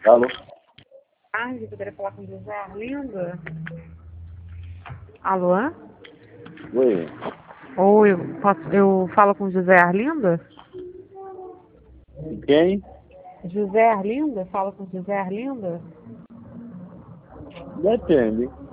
Alô? Eu poderia falar com José Arlindo? Alô? Oi. Oi, eu falo com José Arlindo? Quem? José Arlindo? Fala com José Arlindo? Depende.